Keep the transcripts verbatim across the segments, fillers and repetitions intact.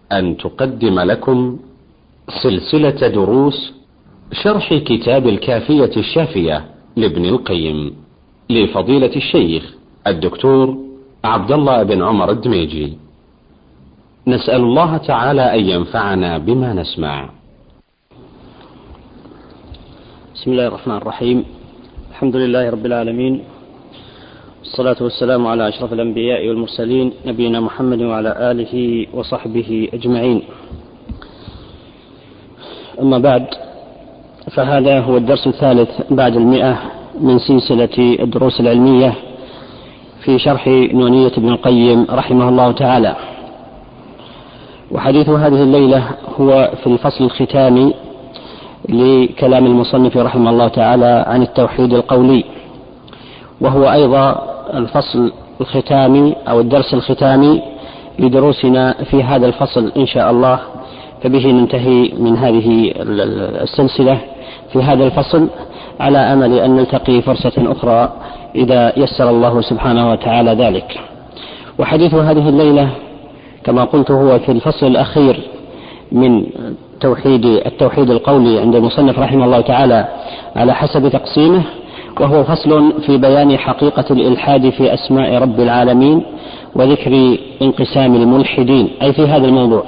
أن تقدم لكم سلسلة دروس شرح كتاب الكافية الشافية لابن القيم لفضيلة الشيخ الدكتور عبد الله بن عمر الدميجي. نسأل الله تعالى أن ينفعنا بما نسمع. بسم الله الرحمن الرحيم. الحمد لله رب العالمين، والصلاة والسلام على أشرف الأنبياء والمرسلين نبينا محمد وعلى آله وصحبه أجمعين. أما بعد، فهذا هو الدرس الثالث بعد المئة من سلسلة الدروس العلمية في شرح نونية ابن القيم رحمه الله تعالى. وحديث هذه الليلة هو في الفصل الختامي لكلام المصنف رحمه الله تعالى عن التوحيد القولي، وهو أيضا الفصل الختامي أو الدرس الختامي لدروسنا في هذا الفصل إن شاء الله. فبه ننتهي من هذه السلسلة في هذا الفصل، على أمل أن نلتقي فرصة أخرى إذا يسر الله سبحانه وتعالى ذلك. وحديث هذه الليلة كما قلت هو في الفصل الأخير من توحيد التوحيد القولي عند المصنف رحمه الله تعالى على حسب تقسيمه، وهو فصل في بيان حقيقة الإلحاد في أسماء رب العالمين وذكر انقسام الملحدين، أي في هذا الموضوع.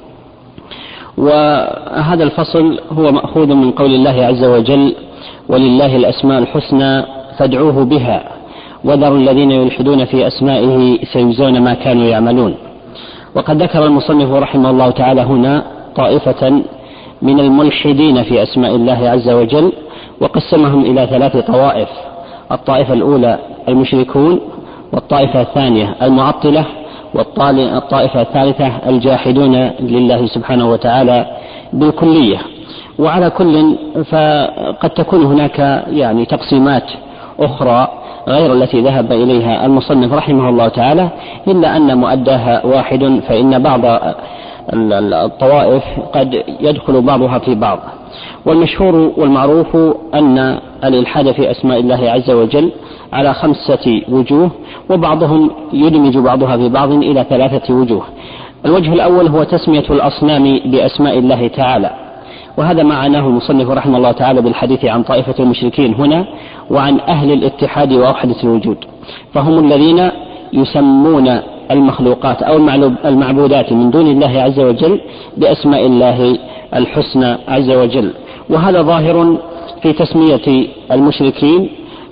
وهذا الفصل هو مأخوذ من قول الله عز وجل: ولله الأسماء الحسنى فادعوه بها وذروا الذين يلحدون في أسمائه سيجزون ما كانوا يعملون. وقد ذكر المصنف رحمه الله تعالى هنا طائفة من الملحدين في أسماء الله عز وجل، وقسمهم إلى ثلاث طوائف: الطائفة الأولى المشركون، والطائفة الثانية المعطلة، والطائفة الثالثة الجاحدون لله سبحانه وتعالى بالكلية. وعلى كل فقد تكون هناك يعني تقسيمات أخرى غير التي ذهب إليها المصنف رحمه الله تعالى، إلا أن مؤداها واحد، فإن بعض الطوائف قد يدخل بعضها في بعض. والمشهور والمعروف أن الإلحاد في أسماء الله عز وجل على خمسة وجوه، وبعضهم يدمج بعضها في بعض إلى ثلاثة وجوه. الوجه الأول هو تسمية الأصنام بأسماء الله تعالى، وهذا ما عناه المصنف رحمه الله تعالى بالحديث عن طائفة المشركين هنا وعن أهل الاتحاد ووحدة الوجود، فهم الذين يسمون المخلوقات أو المعبودات من دون الله عز وجل بأسماء الله الحسنى عز وجل. وهذا ظاهر في تسمية المشركين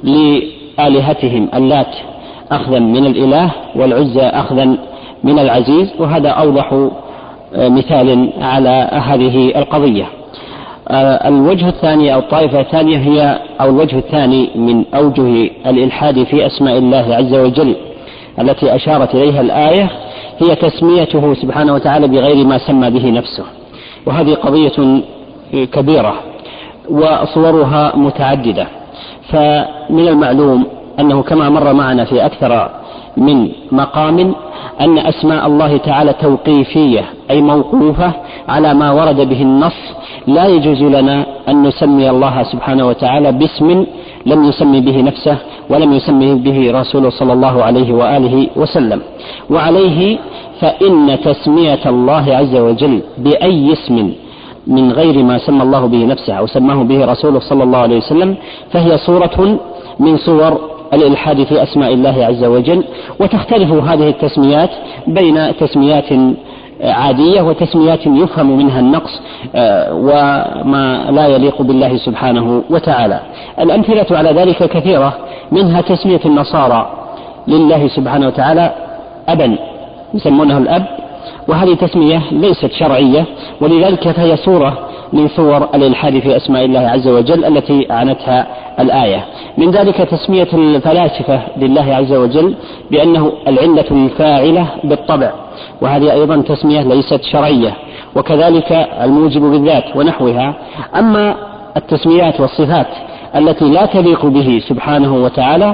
لآلهتهم اللات أخذا من الإله والعزى أخذا من العزيز، وهذا أوضح مثال على هذه القضية. الوجه الثاني أو الطائفة الثانية هي أو الوجه الثاني من أوجه الإلحاد في أسماء الله عز وجل التي أشارت إليها الآية هي تسميته سبحانه وتعالى بغير ما سمى به نفسه، وهذه قضية كبيرة وصورها متعددة. فمن المعلوم أنه كما مر معنا في أكثر من مقام أن أسماء الله تعالى توقيفية، أي موقوفة على ما ورد به النص. لا يجوز لنا أن نسمي الله سبحانه وتعالى باسم لم يسمي به نفسه ولم يسمي به رسوله صلى الله عليه وآله وسلم. وعليه فإن تسمية الله عز وجل بأي اسم من غير ما سمى الله به نفسه أو سماه به رسوله صلى الله عليه وسلم فهي صورة من صور الإلحاد في أسماء الله عز وجل. وتختلف هذه التسميات بين تسميات عادية وتسميات يفهم منها النقص وما لا يليق بالله سبحانه وتعالى. الأمثلة على ذلك كثيرة، منها تسمية النصارى لله سبحانه وتعالى أبا، يسمونه الأب، وهذه تسمية ليست شرعية، ولذلك فهي صورة من صور الإلحاد في أسماء الله عز وجل التي أعنتها الآية. من ذلك تسمية الفلاسفة لله عز وجل بأنه العلة الفاعلة بالطبع، وهذه أيضا تسمية ليست شرعية، وكذلك الموجب بالذات ونحوها. أما التسميات والصفات التي لا تليق به سبحانه وتعالى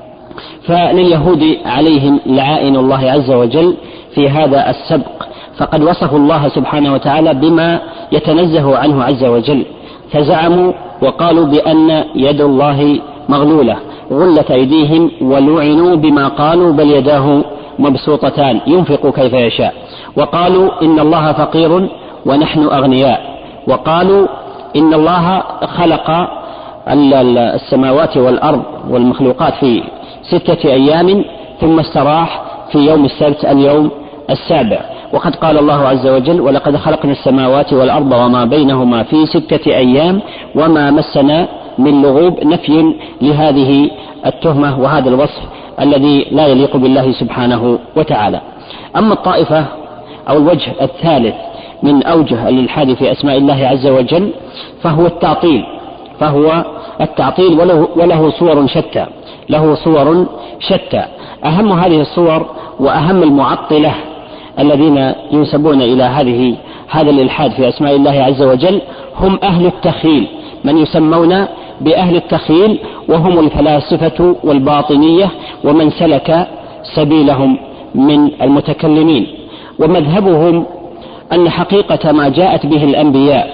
فلليهود عليهم لعائن الله عز وجل في هذا السبق، فقد وصفوا الله سبحانه وتعالى بما يتنزه عنه عز وجل، فزعموا وقالوا بأن يد الله مغلولة، غلت أيديهم ولعنوا بما قالوا بل يداه مبسوطتان ينفق كيف يشاء. وقالوا إن الله فقير ونحن أغنياء. وقالوا إن الله خلق السماوات والأرض والمخلوقات في ستة أيام ثم استراح في يوم السبت اليوم السابع. وقد قال الله عز وجل: ولقد خلقنا السماوات والأرض وما بينهما في ستة أيام وما مسنا من لغوب، نفي لهذه التهمة وهذا الوصف الذي لا يليق بالله سبحانه وتعالى. أما الطائفة أو الوجه الثالث من أوجه الإلحاد في أسماء الله عز وجل فهو التعطيل فهو التعطيل وله, وله صور شتى له صور شتى أهم هذه الصور وأهم المعطلة الذين ينسبون إلى هذه هذا الإلحاد في أسماء الله عز وجل هم أهل التخيل، من يسمون بأهل التخيل، وهم الفلاسفة والباطنية ومن سلك سبيلهم من المتكلمين. ومذهبهم أن حقيقة ما جاءت به الأنبياء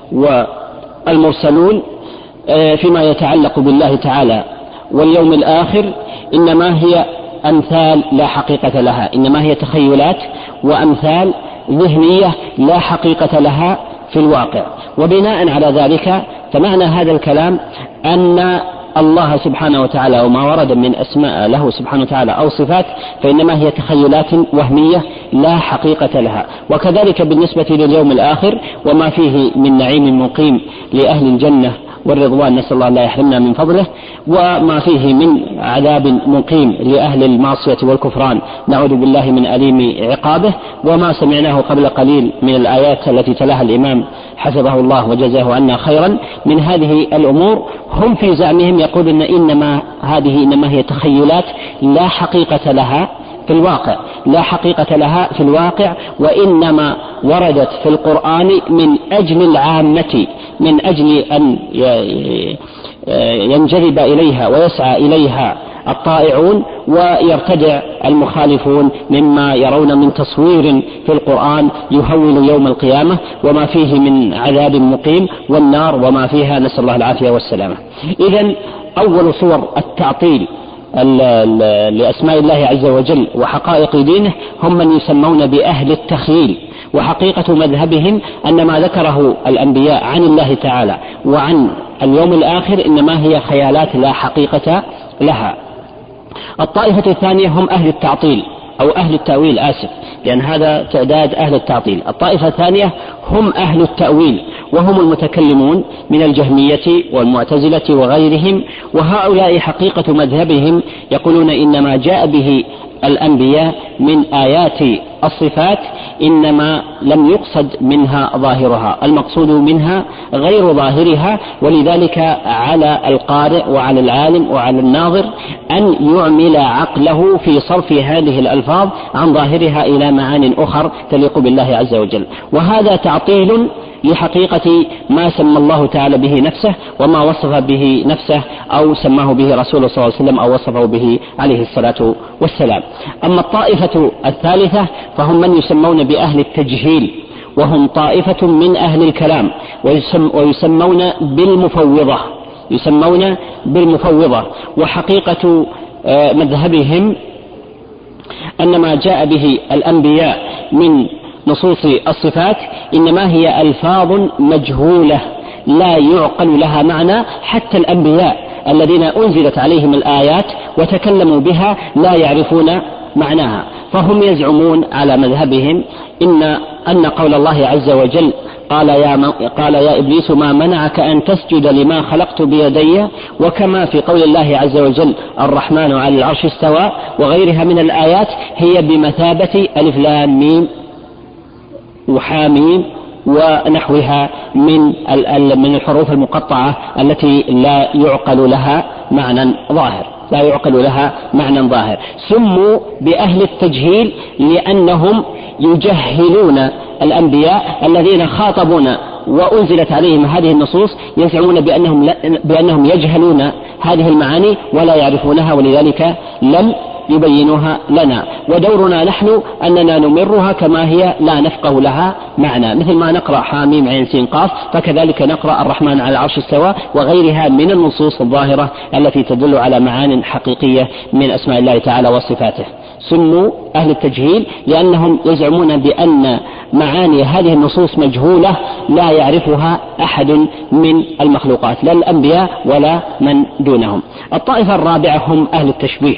والمرسلون فيما يتعلق بالله تعالى واليوم الآخر إنما هي أمثال لا حقيقة لها، إنما هي تخيلات وأمثال ذهنية لا حقيقة لها في الواقع. وبناء على ذلك فمعنى هذا الكلام أن الله سبحانه وتعالى وما ورد من أسماء له سبحانه وتعالى أو صفات فإنما هي تخيلات وهمية لا حقيقة لها. وكذلك بالنسبة لليوم الآخر وما فيه من نعيم مقيم لأهل الجنة والرضوان، نسأل الله لا يحرمنا من فضله، وما فيه من عذاب مقيم لأهل المعصية والكفران، نعوذ بالله من أليم عقابه. وما سمعناه قبل قليل من الآيات التي تلاها الإمام حفظه الله وجزاه عنا خيرا من هذه الأمور، هم في زعمهم يقولون إنما هذه إنما هي تخيلات لا حقيقة لها في الواقع لا حقيقة لها في الواقع وإنما وردت في القرآن من أجل العامة، من أجل أن ينجذب إليها ويسعى إليها الطائعون ويرتدع المخالفون مما يرون من تصوير في القرآن يهول يوم القيامة وما فيه من عذاب مقيم والنار وما فيها، نسأل الله العافية والسلامة. إذن أول صور التعطيل لأسماء الله عز وجل وحقائق دينه هم من يسمون بأهل التخيل، وحقيقة مذهبهم أن ما ذكره الأنبياء عن الله تعالى وعن اليوم الآخر إنما هي خيالات لا حقيقة لها. الطائفة الثانية هم أهل التعطيل أو أهل التأويل، آسف لأن هذا تعداد أهل التعطيل. الطائفة الثانية هم أهل التأويل وهم المتكلمون من الجهمية والمعتزلة وغيرهم، وهؤلاء حقيقة مذهبهم يقولون إنما جاء به الأنبياء من آيات الصفات إنما لم يقصد منها ظاهرها، المقصود منها غير ظاهرها، ولذلك على القارئ وعلى العالم وعلى الناظر أن يعمل عقله في صرف هذه الألفاظ عن ظاهرها إلى معان أخر تليق بالله عز وجل. وهذا تعطيل لحقيقة ما سمى الله تعالى به نفسه وما وصف به نفسه أو سماه به رسوله صلى الله عليه وسلم أو وصفه به عليه الصلاة والسلام. أما الطائفة الثالثة فهم من يسمون بأهل التجهيل، وهم طائفة من أهل الكلام ويسمون بالمفوضة يسمون بالمفوضة وحقيقة مذهبهم أن ما جاء به الأنبياء من نصوص الصفات إنما هي ألفاظ مجهولة لا يعقل لها معنى، حتى الأنبياء الذين أنزلت عليهم الآيات وتكلموا بها لا يعرفون معناها. فهم يزعمون على مذهبهم إن أن قول الله عز وجل قال يا, قال يا إبليس ما منعك أن تسجد لما خلقت بيدي، وكما في قول الله عز وجل الرحمن على العرش استوى وغيرها من الآيات هي بمثابة ألف لام ميم وحاميم ونحوها من من الحروف المقطعة التي لا يعقل لها معنى ظاهر لا يعقل لها معنى ظاهر. سموا بأهل التجهيل لأنهم يجهلون الأنبياء الذين خاطبون وأنزلت عليهم هذه النصوص، يزعمون بأنهم بأنهم يجهلون هذه المعاني ولا يعرفونها، ولذلك لم يبينوها لنا. ودورنا نحن أننا نمرها كما هي لا نفقه لها معنى، مثل ما نقرأ حاميم عين سين قاف فكذلك نقرأ الرحمن على العرش استوى وغيرها من النصوص الظاهرة التي تدل على معان حقيقية من أسماء الله تعالى وصفاته. سموا أهل التجهيل لأنهم يزعمون بأن معاني هذه النصوص مجهولة لا يعرفها أحد من المخلوقات لا الأنبياء ولا من دونهم. الطائفة الرابعة هم أهل التشبيه،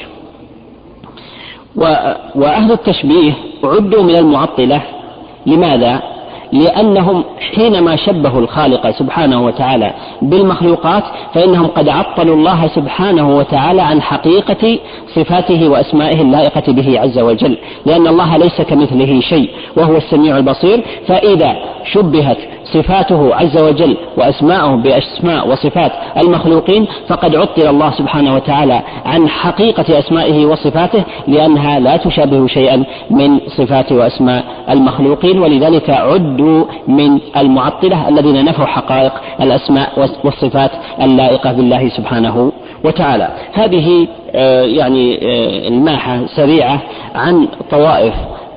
وأهل التشبيه عدوا من المعطلة. لماذا؟ لأنهم حينما شبهوا الخالق سبحانه وتعالى بالمخلوقات فإنهم قد عطلوا الله سبحانه وتعالى عن حقيقة صفاته وأسمائه اللائقة به عز وجل، لأن الله ليس كمثله شيء وهو السميع البصير، فإذا شبهت صفاته عز وجل وأسماءه بأسماء وصفات المخلوقين فقد عطل الله سبحانه وتعالى عن حقيقة أسمائه وصفاته لأنها لا تشابه شيئا من صفات وأسماء المخلوقين، ولذلك عدوا من المعطلة الذين نفوا حقائق الأسماء والصفات اللائقة بالله سبحانه وتعالى. هذه يعني الماحة سريعة عن طوائف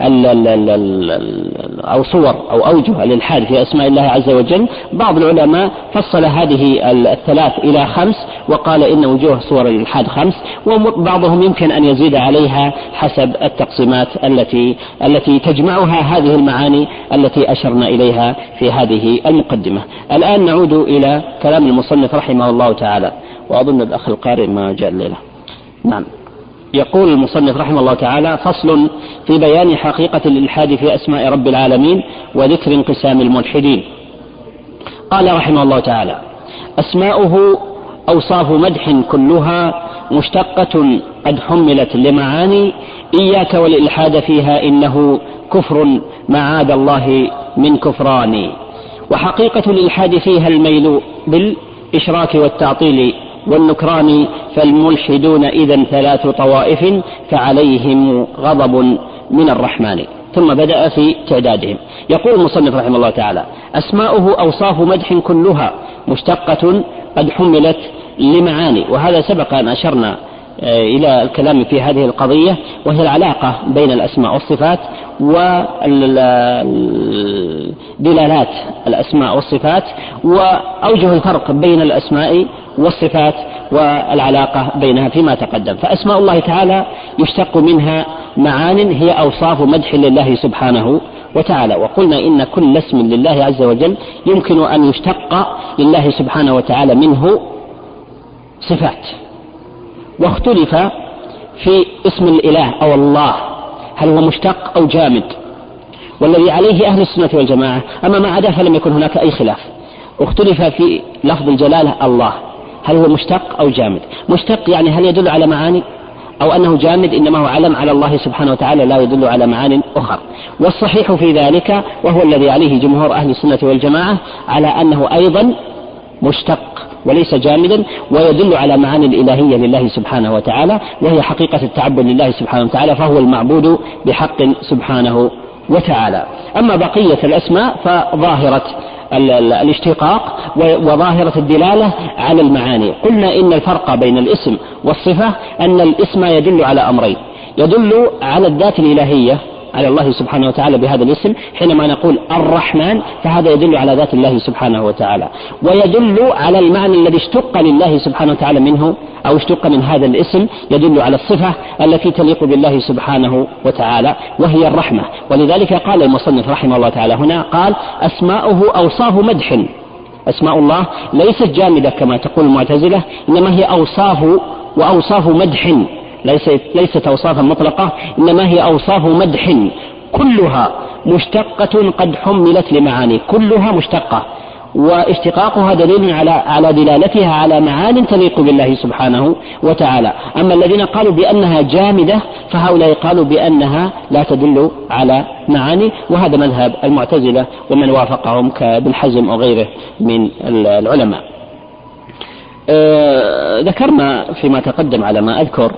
أو صور أو أوجه الإلحاد في أسماء الله عز وجل. بعض العلماء فصل هذه الثلاث إلى خمس وقال إن وجوه صور الإلحاد خمس، وبعضهم يمكن أن يزيد عليها حسب التقسيمات التي التي تجمعها هذه المعاني التي أشرنا إليها في هذه المقدمة. الآن نعود إلى كلام المصنف رحمه الله تعالى، وأظن الأخ القارئ ما جاء الليلة. نعم. يقول المصنف رحمه الله تعالى: فصل في بيان حقيقة الإلحاد في أسماء رب العالمين وذكر انقسام الملحدين. قال رحمه الله تعالى: أسماؤه أوصاف مدح كلها مشتقة قد حملت لمعاني، إياك والإلحاد فيها إنه كفر معاذ الله من كفران. وحقيقة الإلحاد فيها الميل بالإشراك والتعطيل والنكران، فالملحدون إذن ثلاث طوائف فعليهم غضب من الرحمن. ثم بدأ في تعدادهم. يقول المصنف رحمه الله تعالى: أسماؤه أوصاف مدح كلها مشتقة قد حملت لمعاني. وهذا سبق أن أشرنا إلى الكلام في هذه القضية، وهي العلاقة بين الأسماء والصفات ودلالات الأسماء والصفات، وأوجه الفرق بين الأسماء والصفات والعلاقة بينها فيما تقدم. فأسماء الله تعالى يشتق منها معان هي أوصاف مدح لله سبحانه وتعالى. وقلنا إن كل اسم لله عز وجل يمكن أن يشتق لله سبحانه وتعالى منه صفات. واختلف في اسم الإله أو الله هل هو مشتق أو جامد، والذي عليه أهل السنة والجماعة. أما ما عدا فلم يكن هناك أي خلاف. اختلف في لفظ الجلالة الله هل هو مشتق أو جامد. مشتق يعني هل يدل على معاني، أو أنه جامد إنما هو علم على الله سبحانه وتعالى لا يدل على معان أخرى. والصحيح في ذلك وهو الذي عليه جمهور أهل السنة والجماعة على أنه أيضا مشتق وليس جامدا، ويدل على معاني الإلهية لله سبحانه وتعالى، وهي حقيقة التعبد لله سبحانه وتعالى، فهو المعبود بحق سبحانه وتعالى. أما بقية الأسماء فظاهرة الاشتقاق وظاهرة الدلالة على المعاني. قلنا إن الفرق بين الاسم والصفة أن الاسم يدل على أمرين: يدل على الذات الإلهية على الله سبحانه وتعالى بهذا الاسم، حينما نقول الرحمن فهذا يدل على ذات الله سبحانه وتعالى، ويدل على المعنى الذي اشتق لله سبحانه وتعالى منه أو اشتق من هذا الاسم، يدل على الصفة التي تليق بالله سبحانه وتعالى وهي الرحمة. ولذلك قال المصنف رحمه الله تعالى هنا قال: أسماؤه أوصاف مدح. أسماء الله ليست جامدة كما تقول المعتزلة، إنما هي أوصاف وأوصاف مدح، ليست ليست أوصافا مطلقة، إنما هي أوصاف مدح كلها مشتقة قد حملت لمعاني. كلها مشتقة، واشتقاقها دليل على على دلالتها على معان تليق بالله سبحانه وتعالى. أما الذين قالوا بأنها جامدة فهؤلاء قالوا بأنها لا تدل على معاني، وهذا مذهب المعتزلة ومن وافقهم كابن حزم وغيره من العلماء. أه ذكرنا فيما تقدم على ما أذكر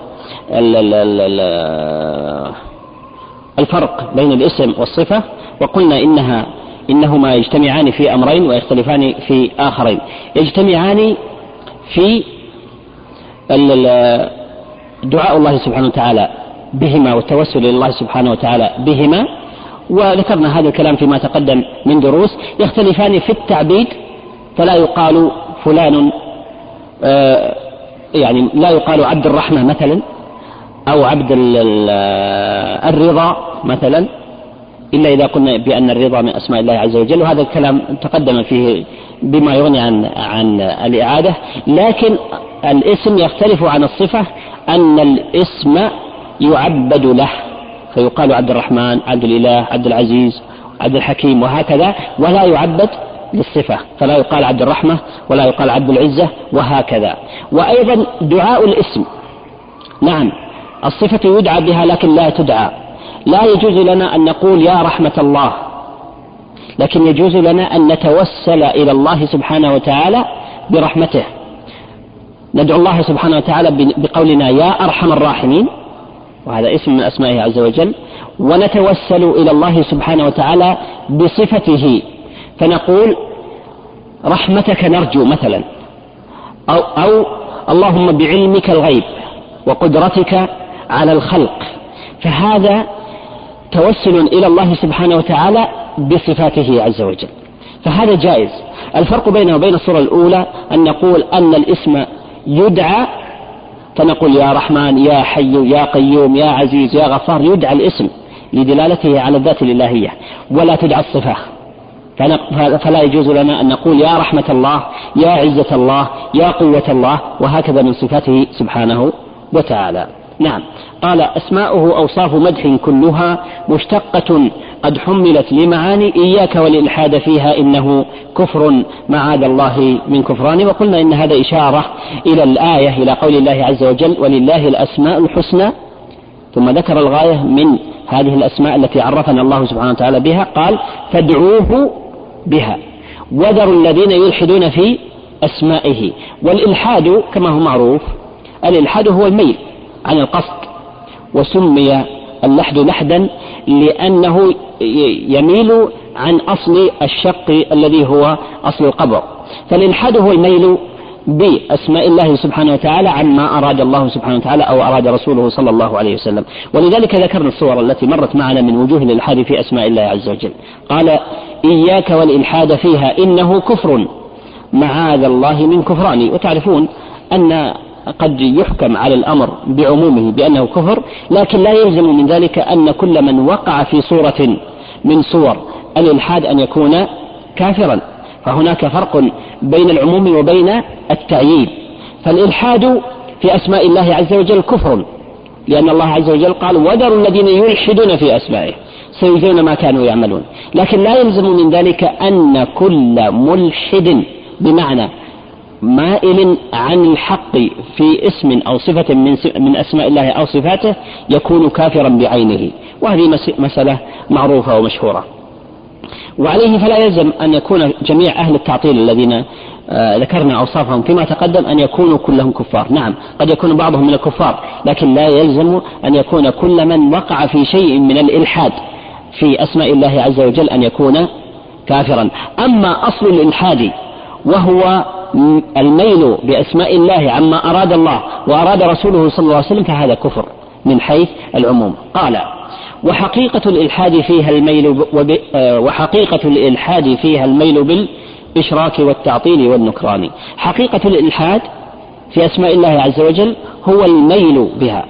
الفرق بين الاسم والصفة، وقلنا إنها إنهما يجتمعان في أمرين ويختلفان في آخرين. يجتمعان في دعاء الله سبحانه وتعالى بهما والتوسل إلى الله سبحانه وتعالى بهما، وذكرنا هذا الكلام فيما تقدم من دروس. يختلفان في التعبيد، فلا يقال فلان يعني لا يقال عبد الرحمن مثلا، أو عبد الرضا مثلا، إلا إذا قلنا بأن الرضا من أسماء الله عز وجل، وهذا الكلام تقدم فيه بما يغني عن عن الإعادة. لكن الاسم يختلف عن الصفة، أن الاسم يعبد له، فيقال عبد الرحمن، عبد الإله، عبد العزيز، عبد الحكيم وهكذا، ولا يعبد للصفة، فلا يقال عبد الرحمة ولا يقال عبد العزة وهكذا. وأيضا دعاء الاسم، نعم الصفة يدعى بها لكن لا تدعى. لا يجوز لنا أن نقول يا رحمة الله، لكن يجوز لنا أن نتوسل إلى الله سبحانه وتعالى برحمته، ندعو الله سبحانه وتعالى بقولنا يا أرحم الراحمين، وهذا اسم من أسمائه عز وجل، ونتوسل إلى الله سبحانه وتعالى بصفته، فنقول رحمتك نرجو مثلا، أو, أو اللهم بعلمك الغيب وقدرتك على الخلق، فهذا توسل إلى الله سبحانه وتعالى بصفاته عز وجل، فهذا جائز. الفرق بينه وبين الصورة الأولى أن نقول أن الاسم يدعى، فنقول يا رحمن، يا حي، يا قيوم، يا عزيز، يا غفار، يدعى الاسم لدلالته على الذات الإلهية، ولا تدعى الصفة، فلا يجوز لنا أن نقول يا رحمة الله، يا عزة الله، يا قوة الله، وهكذا من صفاته سبحانه وتعالى. نعم. قال أسماؤه أوصاف مدح كلها مشتقة قد حملت لمعاني، إياك والإلحاد فيها إنه كفر معاذ الله من كفران. وقلنا إن هذا إشارة إلى الآية، إلى قول الله عز وجل ولله الأسماء الحسنى، ثم ذكر الغاية من هذه الأسماء التي عرفنا الله سبحانه وتعالى بها، قال فادعوه بها وذروا الذين يلحدون في أسمائه. والإلحاد كما هو معروف، الإلحاد هو الميل عن القصد، وسمي اللحد لحدا لأنه يميل عن أصل الشق الذي هو أصل القبر. فالإلحاد هو الميل بأسماء الله سبحانه وتعالى عما أراد الله سبحانه وتعالى أو أراد رسوله صلى الله عليه وسلم. ولذلك ذكرنا الصور التي مرت معنا من وجوه الإلحاد في أسماء الله عز وجل. قال إياك والإلحاد فيها إنه كفر معاذ الله من كفران. وتعرفون أن قد يحكم على الأمر بعمومه بأنه كفر، لكن لا يلزم من ذلك أن كل من وقع في صورة من صور الإلحاد أن يكون كافرا، فهناك فرق بين العموم وبين التعيين. فالإلحاد في أسماء الله عز وجل كفر، لأن الله عز وجل قال وذروا الذين يلحدون في أسمائه سيجزون ما كانوا يعملون. لكن لا يلزم من ذلك أن كل ملحد بمعنى مائل عن الحق في اسم أو صفة من أسماء الله أو صفاته يكون كافرا بعينه، وهذه مسألة معروفة ومشهورة. وعليه فلا يلزم أن يكون جميع أهل التعطيل الذين آه ذكرنا أوصافهم فيما تقدم أن يكونوا كلهم كفار. نعم قد يكون بعضهم من الكفار، لكن لا يلزم أن يكون كل من وقع في شيء من الإلحاد في أسماء الله عز وجل أن يكون كافرا. أما أصل الإلحاد وهو الميل بأسماء الله عما أراد الله وأراد رسوله صلى الله عليه وسلم فهذا كفر من حيث العموم. قال وحقيقة الإلحاد فيها الميل وب... وحقيقة الإلحاد فيها الميل بالإشراك والتعطيل والنكران. حقيقة الإلحاد في أسماء الله عز وجل هو الميل بها،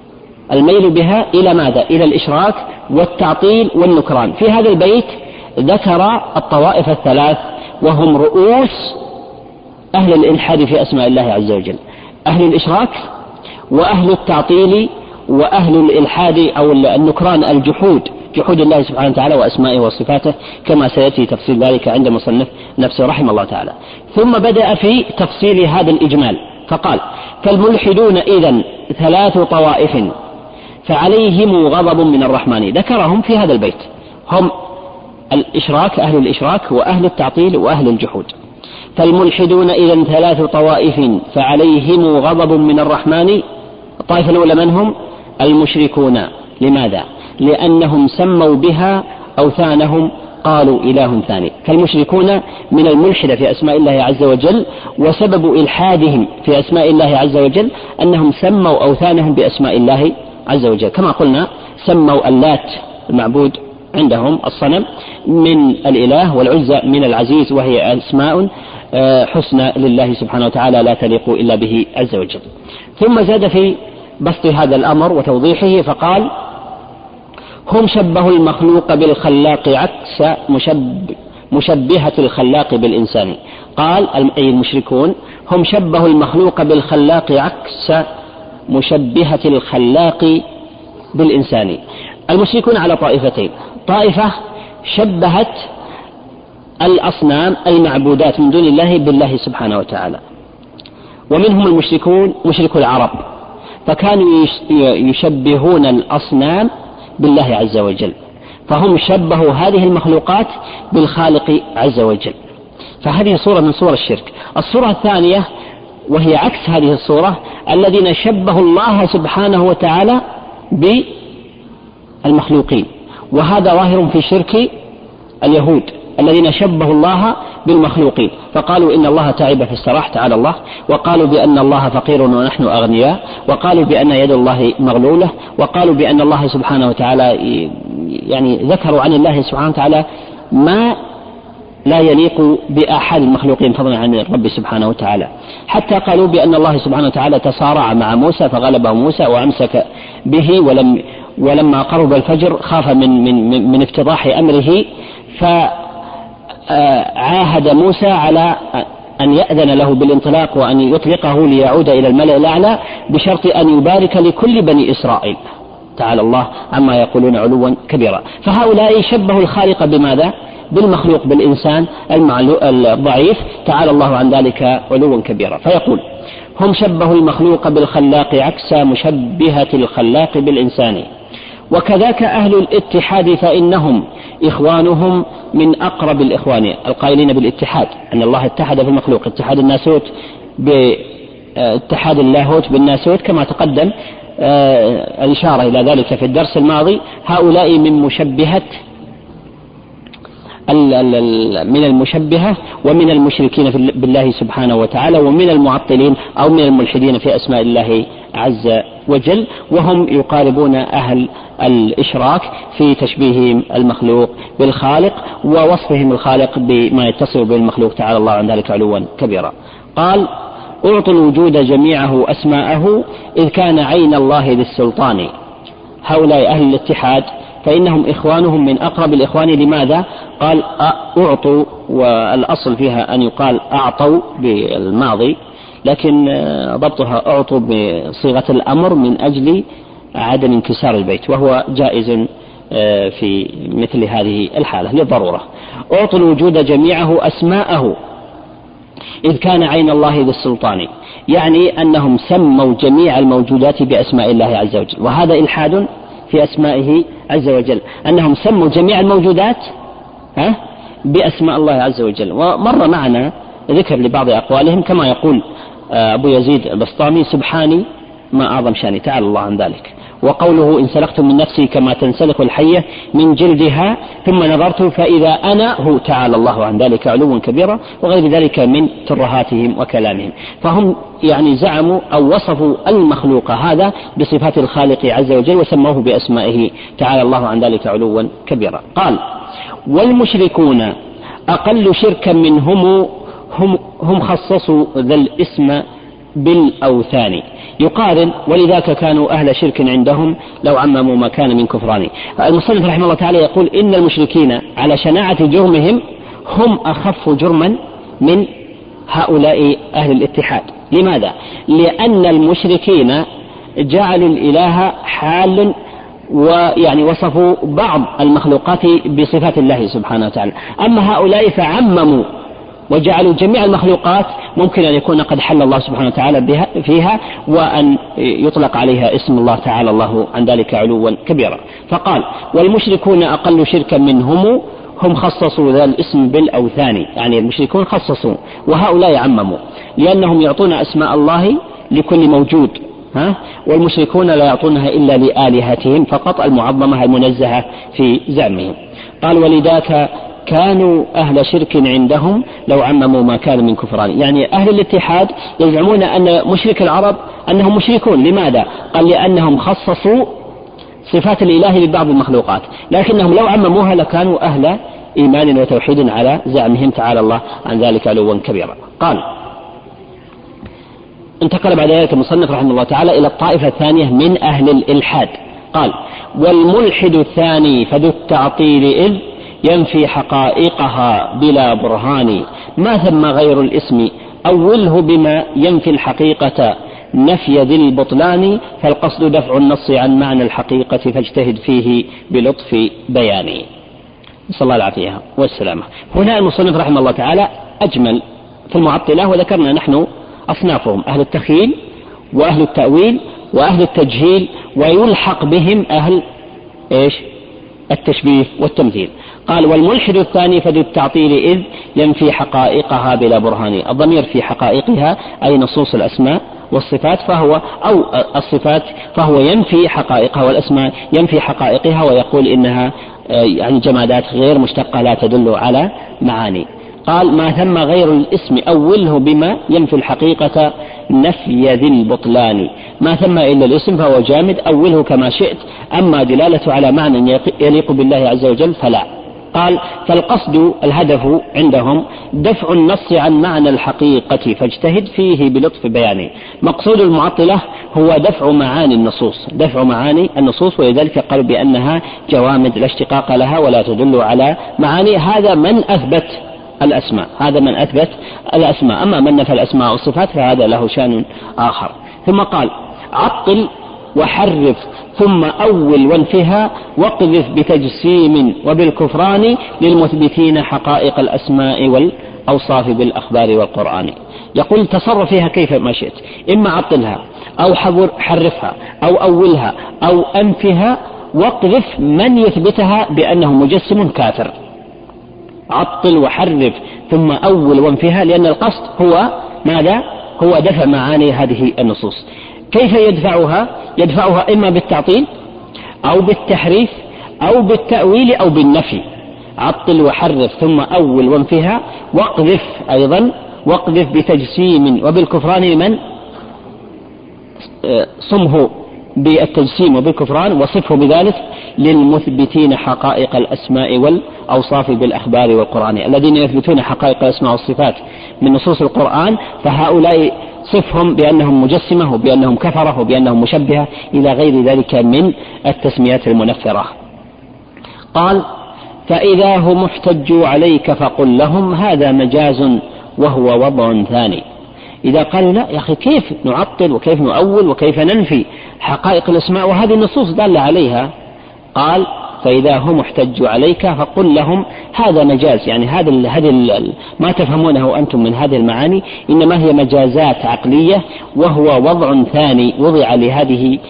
الميل بها إلى ماذا؟ إلى الإشراك والتعطيل والنكران. في هذا البيت ذكر الطوائف الثلاث وهم رؤوس أهل الإلحاد في أسماء الله عز وجل: أهل الإشراك وأهل التعطيل وأهل الإلحاد أو النكران الجحود، جحود الله سبحانه وتعالى وأسمائه وصفاته، كما سيأتي تفصيل ذلك عند مصنف نفسه رحمه الله تعالى. ثم بدأ في تفصيل هذا الإجمال فقال فالملحدون إذن ثلاث طوائف فعليهم غضب من الرحمن. ذكرهم في هذا البيت، هم الإشراك، أهل الإشراك وأهل التعطيل وأهل الجحود. فالملحدون إذن ثلاث طوائف فعليهم غضب من الرحمن. الطائفة الأولى من هم؟ المشركون. لماذا؟ لأنهم سموا بها أوثانهم قالوا إله ثاني. فالمشركون من الملحدة في أسماء الله عز وجل، وسبب إلحادهم في أسماء الله عز وجل أنهم سموا أوثانهم بأسماء الله عز وجل، كما قلنا سموا اللات المعبود عندهم الصنم من الإله، والعزى من العزيز، وهي أسماء حسنى لله سبحانه وتعالى لا تليق إلا به عز وجل. ثم زاد في بسط هذا الأمر وتوضيحه فقال: هم شبهوا المخلوق بالخلاق عكس مشب مشبهة الخلاق بالإنسان. قال أي المشركون: هم شبهوا المخلوق بالخلاق عكس مشبهة الخلاق بالإنسان. المشركون على طائفتين: طائفة شبهت الأصنام المعبودات من دون الله بالله سبحانه وتعالى، ومنهم المشركون مشركو العرب، فكانوا يشبهون الأصنام بالله عز وجل، فهم شبهوا هذه المخلوقات بالخالق عز وجل، فهذه صورة من صور الشرك. الصورة الثانية وهي عكس هذه الصورة: الذين شبهوا الله سبحانه وتعالى بالمخلوقين، وهذا ظاهر في شرك اليهود الذين شبهوا الله بالمخلوقين، فقالوا إن الله تعب في السراح تعالى الله، وقالوا بأن الله فقير ونحن أغنياء، وقالوا بأن يد الله مغلولة، وقالوا بأن الله سبحانه وتعالى يعني ذكروا عن الله سبحانه وتعالى ما لا يليق بأحد المخلوقين فضلا عن الرب سبحانه وتعالى، حتى قالوا بأن الله سبحانه وتعالى تصارع مع موسى فغلبه موسى وأمسك به، ولم ولما قرب الفجر خاف من من من افتضاح أمره، فعاهد موسى على أن يأذن له بالانطلاق وأن يطلقه ليعود إلى الملأ الأعلى بشرط أن يبارك لكل بني إسرائيل تعالى الله عما يقولون علوا كبيرا. فهؤلاء شبهوا الخالق بماذا؟ بالمخلوق، بالإنسان الضعيف تعالى الله عن ذلك علوا كبيرا. فيقول: هم شبهوا المخلوق بالخلاق عكس مشبهة الخلاق بالإنسان. وكذاك أهل الاتحاد فإنهم إخوانهم من أقرب الإخوان، القائلين بالاتحاد أن الله اتحد في المخلوق، اتحاد الناسوت باتحاد اللاهوت بالناسوت كما تقدم الإشارة إلى ذلك في الدرس الماضي. هؤلاء من مشبهة من المشبهة ومن المشركين بالله سبحانه وتعالى، ومن المعطلين أو من الملحدين في أسماء الله عز وجل، وهم يقاربون أهل الإشراك في تشبيههم المخلوق بالخالق ووصفهم الخالق بما يتصل بالمخلوق تعالى الله عن ذلك علوا كبيرا. قال: أعطوا الوجود جميعه أسماءه إذ كان عين الله ذي السلطان. هؤلاء أهل الاتحاد فإنهم إخوانهم من أقرب الإخوان. لماذا؟ قال: أعطوا، والأصل فيها أن يقال أعطوا بالماضي، لكن ضبطها أعطوا بصيغة الأمر من أجل عدم انكسار البيت، وهو جائز في مثل هذه الحالة للضرورة. أعطوا الوجود جميعه أسماءه إذ كان عين الله ذي السلطان، يعني أنهم سموا جميع الموجودات بأسماء الله عز وجل، وهذا إلحاد في أسمائه عز وجل، أنهم سموا جميع الموجودات ها بأسماء الله عز وجل. ومر معنا ذكر لبعض أقوالهم كما يقول أبو يزيد البسطامي: سبحاني ما أعظم شاني تعالى الله عن ذلك. وقوله: إن سلخت من نفسي كما تنسلخ الحية من جلدها ثم نظرت فإذا أنا هو تعالى الله عن ذلك علوا كبيرا، وغير ذلك من ترهاتهم وكلامهم. فهم يعني زعموا أو وصفوا المخلوق هذا بصفات الخالق عز وجل وسموه بأسمائه تعالى الله عن ذلك علوا كبيرا. قال: والمشركون أقل شركا منهم هم, هم خصصوا ذا الاسم بالأوثان. يقارن: ولذاك كانوا أهل شرك عندهم لو عمموا ما كان من كفران. المصنف رحمه الله تعالى يقول: إن المشركين على شناعة جرمهم هم أخف جرما من هؤلاء أهل الاتحاد. لماذا؟ لأن المشركين جعلوا الإله حال، ويعني وصفوا بعض المخلوقات بصفات الله سبحانه وتعالى. أما هؤلاء فعمموا وجعلوا جميع المخلوقات ممكن أن يكون قد حل الله سبحانه وتعالى بها فيها، وأن يطلق عليها اسم الله تعالى الله عن ذلك علوا كبيرا. فقال: والمشركون أقل شركا منهم هم خصصوا ذا الاسم بالأوثان، يعني المشركون خصصوا وهؤلاء عمموا، لأنهم يعطون أسماء الله لكل موجود، ها؟ والمشركون لا يعطونها إلا لآلهتهم فقط المعظمة المنزهة في زعمهم. قال: ولذاك كانوا أهل شرك عندهم لو عمموا ما كان من كفران. يعني أهل الاتحاد يزعمون أن مشرك العرب أنهم مشركون. لماذا؟ قال: لأنهم خصصوا صفات الإله ببعض المخلوقات، لكنهم لو عمموها لكانوا أهل إيمان وتوحيد على زعمهم تعالى الله عن ذلك علوا كبيرا. قال: انتقل بعد ذلك المصنف رحمه الله تعالى إلى الطائفة الثانية من أهل الإلحاد. قال: والملحد الثاني فذو التعطيل إذ ينفي حقائقها بلا برهان، ما ثم غير الاسم أوله بما ينفي الحقيقة نفي ذي البطلان، فالقصد دفع النص عن معنى الحقيقة فاجتهد فيه بلطف بيانه. نسأل الله العافية والسلامة. هنا المصنف رحمه الله تعالى أجمل في المعطلة، وذكرنا نحن أصنافهم: أهل التخيل وأهل التأويل وأهل التجهيل، ويلحق بهم أهل إيش؟ التشبيه والتمثيل. قال: والملحد الثاني فذو التعطيل إذ ينفي حقائقها بلا برهان. الضمير في حقائقها أي نصوص الأسماء والصفات، فهو أو الصفات فهو ينفي حقائقها، والأسماء ينفي حقائقها ويقول إنها يعني جمادات غير مشتقة لا تدل على معاني. قال: ما ثم غير الاسم أوله بما ينفي الحقيقة نفي ذي البطلان. ما ثم إلا الاسم فهو جامد، أوله كما شئت، أما دلالة على معنى يليق بالله عز وجل فلا. قال: فالقصد الهدف عندهم دفع النص عن معنى الحقيقة فاجتهد فيه بلطف بيانه. مقصود المعطلة هو دفع معاني النصوص، دفع معاني النصوص، ولذلك قالوا بأنها جوامد لا اشتقاق لها ولا تدل على معاني. هذا من أثبت الأسماء، هذا من أثبت الأسماء، أما من نفى الأسماء والصفات فهذا له شأن آخر. ثم قال: عطل وحرف ثم أول وانفها واقذف بتجسيم وبالكفران للمثبتين حقائق الأسماء والأوصاف بالأخبار والقرآن. يقول: تصرف فيها كيف ما شئت، إما عطلها أو حرفها أو أولها أو أنفها، واقذف من يثبتها بأنه مجسم كافر. عطل وحرف ثم أول وانفها، لأن القصد هو ماذا؟ هو دفع معاني هذه النصوص. كيف يدفعها؟ يدفعها إما بالتعطيل أو بالتحريف أو بالتأويل أو بالنفي. عطل وحرف ثم أول وانفها، واقذف أيضا واقذف بتجسيم وبالكفران لمن صمه بالتجسيم وبالكفران وصفه بذلك للمثبتين حقائق الأسماء والأوصاف بالأخبار والقرآن، الذين يثبتون حقائق الأسماء والصفات من نصوص القرآن، فهؤلاء صفهم بأنهم مجسمة وبأنهم كفرة وبأنهم مشبهة إلى غير ذلك من التسميات المنفرة. قال: فإذا هم احتجوا عليك فقل لهم هذا مجاز وهو وضع ثاني. إذا قالوا: لا يا أخي، كيف نعطل وكيف نؤول وكيف ننفي حقائق الأسماء وهذه النصوص دالة عليها؟ قال: فإذا هم احتجوا عليك فقل لهم هذا مجاز، يعني هذا هذا ما تفهمونه أنتم من هذه المعاني إنما هي مجازات عقلية، وهو وضع ثاني وضع لهذه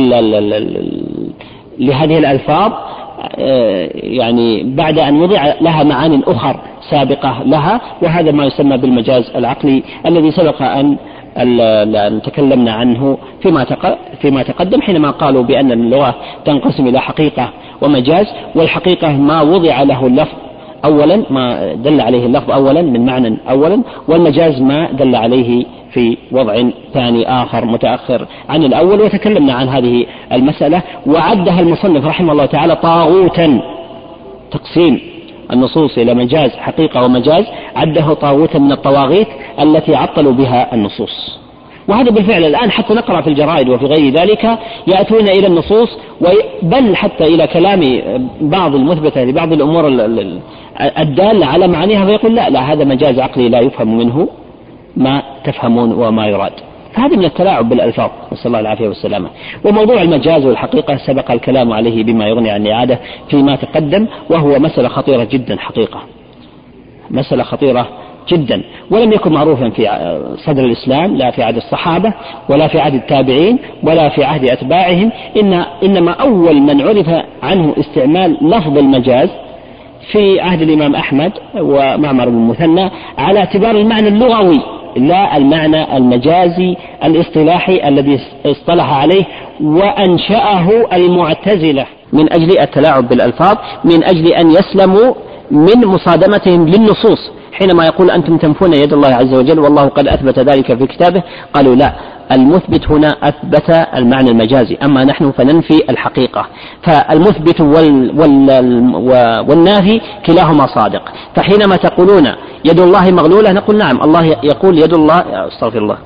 لهذه الألفاظ يعني بعد أن وضع لها معاني أخر سابقة لها، وهذا ما يسمى بالمجاز العقلي الذي سبق أن تكلمنا عنه فيما فيما تقدم، حينما قالوا بأن اللغة تنقسم إلى حقيقة ومجاز، والحقيقة ما وضع له اللفظ أولا، ما دل عليه اللفظ أولا من معنى أولا، والمجاز ما دل عليه في وضع ثاني آخر متأخر عن الأول. وتكلمنا عن هذه المسألة، وعدها المصنف رحمه الله تعالى طاغوتا، تقسيم النصوص إلى مجاز حقيقة ومجاز، عده طاغوتا من الطواغيت التي عطلوا بها النصوص. وهذا بالفعل الآن حتى نقرأ في الجرائد وفي غير ذلك يأتون إلى النصوص، بل حتى إلى كلام بعض المثبتة لبعض الأمور الدالة على معانيها، فيقول لا لا هذا مجاز عقلي لا يفهم منه ما تفهمون وما يراد. فهذا من التلاعب بالألفاظ، نسأل الله العافية والسلامة. وموضوع المجاز والحقيقة سبق الكلام عليه بما يغني عن الإعادة فيما تقدم، وهو مسألة خطيرة جدا، حقيقة مسألة خطيرة جدا، ولم يكن معروفا في صدر الإسلام، لا في عهد الصحابة ولا في عهد التابعين ولا في عهد أتباعهم. إن إنما أول من عرف عنه استعمال لفظ المجاز في عهد الإمام أحمد ومعمر بن المثنى على اعتبار المعنى اللغوي، لا المعنى المجازي الاصطلاحي الذي اصطلح عليه وأنشأه المعتزلة من أجل التلاعب بالألفاظ، من أجل أن يسلموا من مصادمتهم للنصوص. حينما يقول أنتم تنفون يد الله عز وجل والله قد أثبت ذلك في كتابه، قالوا لا، المثبت هنا أثبت المعنى المجازي، أما نحن فننفي الحقيقة. فالمثبت وال وال والنافي كلاهما صادق. فحينما تقولون يد الله مغلولة نقول نعم، الله يقول يد الله، استغفر الله،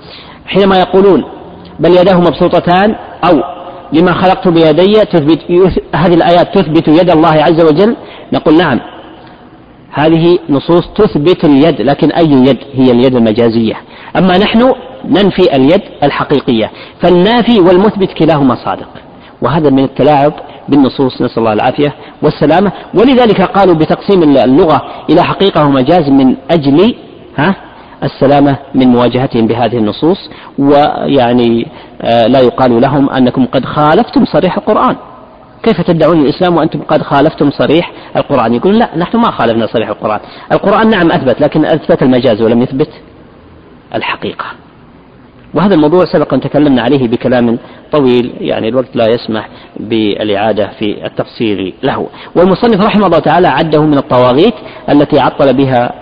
حينما يقولون بل يداه مبسوطتان أو لما خلقت بيدي تثبت، هذه الآيات تثبت يد الله عز وجل، نقول نعم هذه نصوص تثبت اليد، لكن أي يد؟ هي اليد المجازية. أما نحن ننفي اليد الحقيقية، فالنافي والمثبت كلاهما صادق، وهذا من التلاعب بالنصوص، نسأل الله العافية والسلامة. ولذلك قالوا بتقسيم اللغة إلى حقيقة ومجاز من أجل ها السلامة من مواجهتهم بهذه النصوص. ويعني آه لا يقال لهم أنكم قد خالفتم صريح القرآن، كيف تدعون الإسلام وأنتم قد خالفتم صريح القرآن؟ يقولون لا، نحن ما خالفنا صريح القرآن، القرآن نعم أثبت، لكن أثبت المجاز ولم يثبت الحقيقة. وهذا الموضوع سبق أن تكلمنا عليه بكلام طويل، يعني الوقت لا يسمح بالإعادة في التفصيل له. والمصنف رحمه الله تعالى عده من الطواغيت التي عطل بها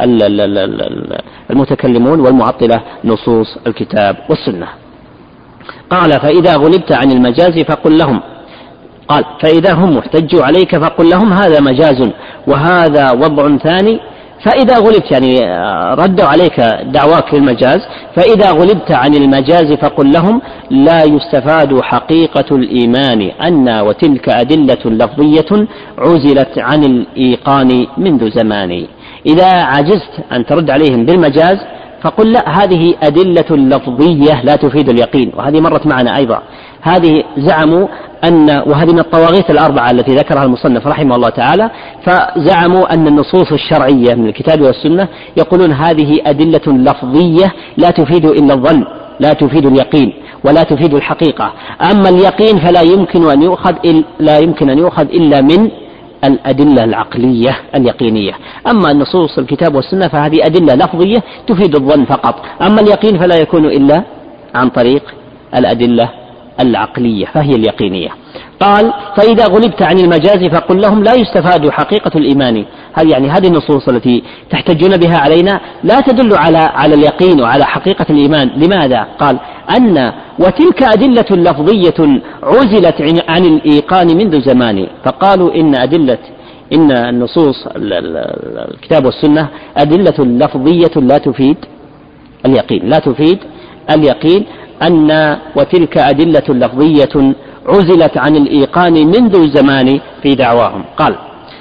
المتكلمون والمعطلة نصوص الكتاب والسنة. قال فإذا غلبت عن المجاز فقل لهم، قال فإذا هم احتجوا عليك فقل لهم هذا مجاز وهذا وضع ثاني. فإذا غلبت يعني ردوا عليك دعواك للمجاز، فإذا غلبت عن المجاز فقل لهم لا يستفاد حقيقة الإيمان أن وتلك أدلة لفظية عزلت عن الإيقان منذ زمان. إذا عجزت أن ترد عليهم بالمجاز فقل لا، هذه أدلة لفظية لا تفيد اليقين، وهذه مرت معنا أيضا. هذه زعموا أن، وهذه من الطواغيت الأربعة التي ذكرها المصنف رحمه الله تعالى، فزعموا أن النصوص الشرعية من الكتاب والسنة يقولون هذه أدلة لفظية لا تفيد إلا الظن، لا تفيد اليقين ولا تفيد الحقيقة. أما اليقين فلا يمكن أن يؤخذ لا يمكن أن يؤخذ إلا من الأدلة العقلية اليقينية. أما النصوص الكتاب والسنة فهذه أدلة لفظية تفيد الظن فقط، أما اليقين فلا يكون إلا عن طريق الأدلة العقلية فهي اليقينية. قال فإذا غلبت عن المجاز فقل لهم لا يستفاد حقيقة الإيمان. هذه يعني هذه النصوص التي تحتجون بها علينا لا تدل على على اليقين وعلى حقيقة الإيمان. لماذا؟ قال أن وتلك أدلة لفظية عزلت عن الإيقان منذ زمان. فقالوا إن أدلة إن النصوص الكتاب والسنة أدلة لفظية لا تفيد اليقين، لا تفيد اليقين، أن وتلك أدلة لفظية عزلت عن الإيقان منذ زمان في دعواهم. قال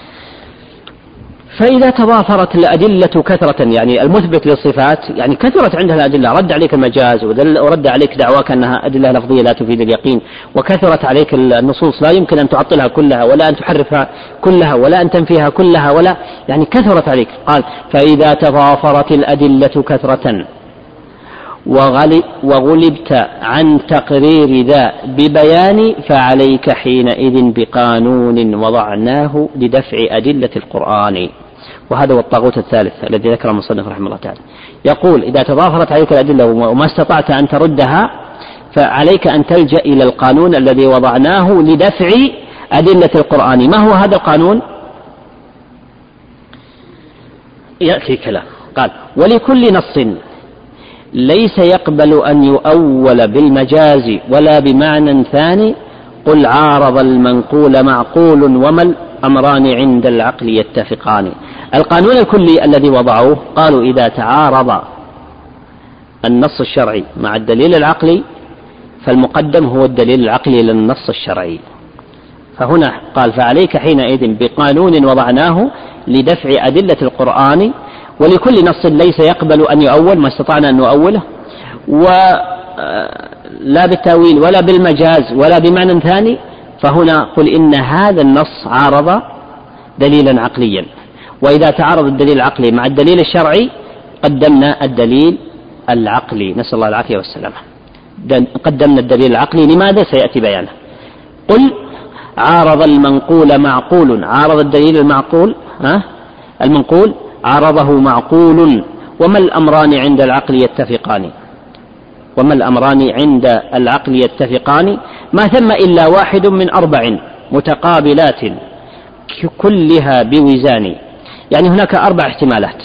فإذا تضافرت الأدلة كثرة، يعني المثبت للصفات يعني كثرت عندها الأدلة، رد عليك المجاز ورد عليك دعواك أنها أدلة لفظية لا تفيد اليقين، وكثرت عليك النصوص لا يمكن أن تعطلها كلها ولا أن تحرفها كلها ولا أن تنفيها كلها ولا يعني كثرت عليك. قال فإذا تضافرت الأدلة كثرة وغلبت عن تقرير ذا ببيان فعليك حينئذ بقانون وضعناه لدفع أدلة القرآن. وهذا هو الطاغوت الثالث الذي ذكر المصنف رحمه الله تعالى. يقول إذا تضافرت عليك الأدلة وما استطعت أن تردها فعليك أن تلجأ إلى القانون الذي وضعناه لدفع أدلة القرآن. ما هو هذا القانون؟ يأتي كلام. قال ولكل نص ليس يقبل أن يؤول بالمجاز ولا بمعنى ثاني قل عارض المنقول معقول وما الأمران عند العقل يتفقان. القانون الكلي الذي وضعوه قالوا إذا تعارض النص الشرعي مع الدليل العقلي فالمقدم هو الدليل العقلي للنص الشرعي. فهنا قال فعليك حينئذ بقانون وضعناه لدفع أدلة القرآن. ولكل نص ليس يقبل أن يؤول ما استطعنا أن نؤوله ولا بالتأويل ولا بالمجاز ولا بمعنى ثاني، فهنا قل إن هذا النص عارض دليلا عقليا، وإذا تعارض الدليل العقلي مع الدليل الشرعي قدمنا الدليل العقلي، نسأل الله العافية والسلامة. قدمنا الدليل العقلي. لماذا؟ سيأتي بيانه. قل عارض المنقول معقول، عارض الدليل المعقول ها المنقول عرضه معقول وما الأمران عند العقل يتفقان. وما الأمران عند العقل يتفقان ما ثم إلا واحد من أربع متقابلات كلها بوزان. يعني هناك أربع احتمالات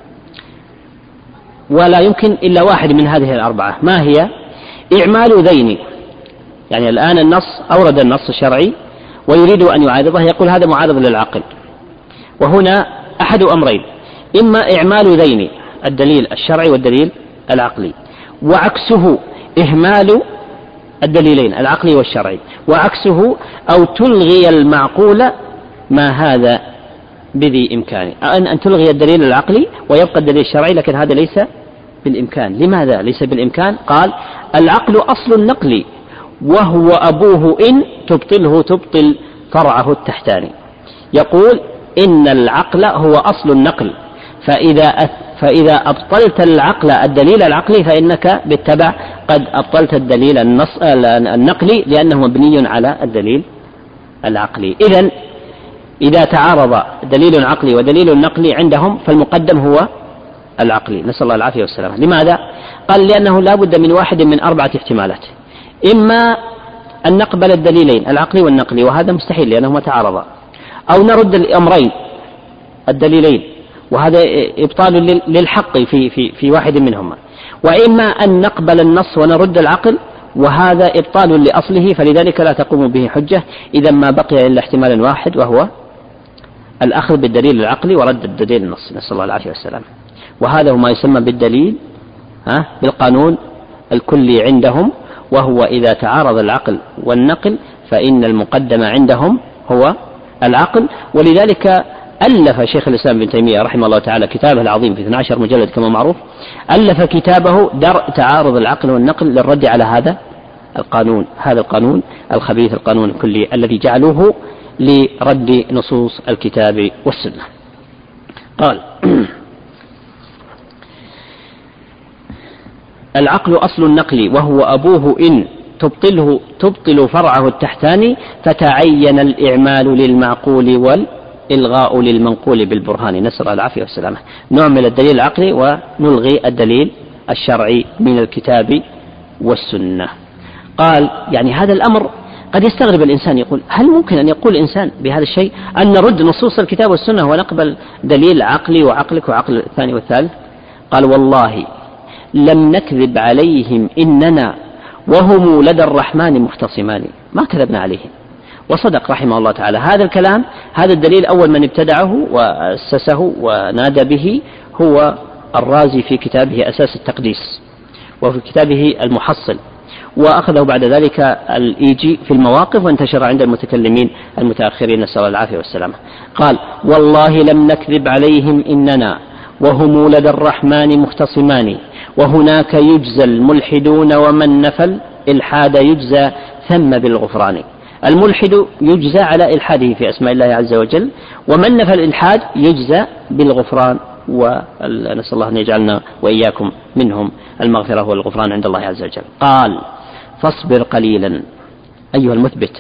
ولا يمكن إلا واحد من هذه الأربعة. ما هي؟ إعمال ذين، يعني الآن النص أورد النص الشرعي ويريد أن يعارضه، يقول هذا معارض للعقل، وهنا أحد أمرين، إما إعمال ذين الدليل الشرعي والدليل العقلي، وعكسه إهمال الدليلين العقلي والشرعي، وعكسه أو تلغي المعقول ما هذا بذي إمكان، أن تلغي الدليل العقلي ويبقى الدليل الشرعي، لكن هذا ليس بالإمكان. لماذا ليس بالإمكان؟ قال العقل أصل النقل وهو أبوه إن تبطله تبطل فرعه التحتاني. يقول إن العقل هو أصل النقل، فإذا فإذا أبطلت العقل الدليل العقلي فإنك بالتبع قد أبطلت الدليل النص النقلي، لأنه مبني على الدليل العقلي. إذن إذا تعارض دليل عقلي ودليل نقلي عندهم فالمقدم هو العقلي، نسأل الله العافية والسلامة. لماذا؟ قال لأنه لا بد من واحد من أربعة احتمالات، إما أن نقبل الدليلين العقلي والنقلي وهذا مستحيل لأنهما تعارضا، أو نرد الأمرين الدليلين وهذا إبطال للحق في, في, في واحد منهما، وإما أن نقبل النص ونرد العقل وهذا إبطال لأصله، فلذلك لا تقوم به حجة. إذا ما بقي إلا احتمال واحد وهو الأخذ بالدليل العقلي ورد الدليل النص، نسأل الله العافية والسلام. وهذا هو ما يسمى بالدليل ها بالقانون الكلي عندهم، وهو إذا تعارض العقل والنقل فإن المقدم عندهم هو العقل. ولذلك ألف شيخ الإسلام ابن تيمية رحمه الله تعالى كتابه العظيم في اثني عشر مجلد كما معروف، ألف كتابه درء تعارض العقل والنقل للرد على هذا القانون، هذا القانون الخبيث، القانون الكلي الذي جعلوه لرد نصوص الكتاب والسنة. قال العقل أصل النقل وهو أبوه إن تبطله تبطل فرعه التحتاني، فتعين الإعمال للمعقول والإلغاء للمنقول بالبرهان، نسأل العافية والسلامة. نعمل الدليل العقلي ونلغي الدليل الشرعي من الكتاب والسنة. قال يعني هذا الأمر قد يستغرب الإنسان، يقول هل ممكن أن يقول الإنسان بهذا الشيء أن نرد نصوص الكتاب والسنة ونقبل دليل عقلي وعقلك وعقل الثاني والثالث؟ قال والله لم نكذب عليهم إننا وهم لدى الرحمن مختصمان، ما كذبنا عليهم، وصدق رحمه الله تعالى. هذا الكلام هذا الدليل أول من ابتدعه وأسسه ونادى به هو الرازي في كتابه أساس التقديس، وفي كتابه المحصل، وأخذه بعد ذلك الإيجي في المواقف وانتشر عند المتكلمين المتأخرين، نسأل الله العافية والسلامة. قال والله لم نكذب عليهم إننا وهم لدى الرحمن مختصمان، وهناك يجزى الملحدون ومن نفى الإلحاد يجزى ثم بالغفران. الملحد يجزى على إلحاده في أسماء الله عز وجل، ومن نفى الإلحاد يجزى بالغفران، ونسأل الله أن يجعلنا وإياكم منهم المغفرة والغفران عند الله عز وجل. قال فاصبر قليلا أيها المثبت،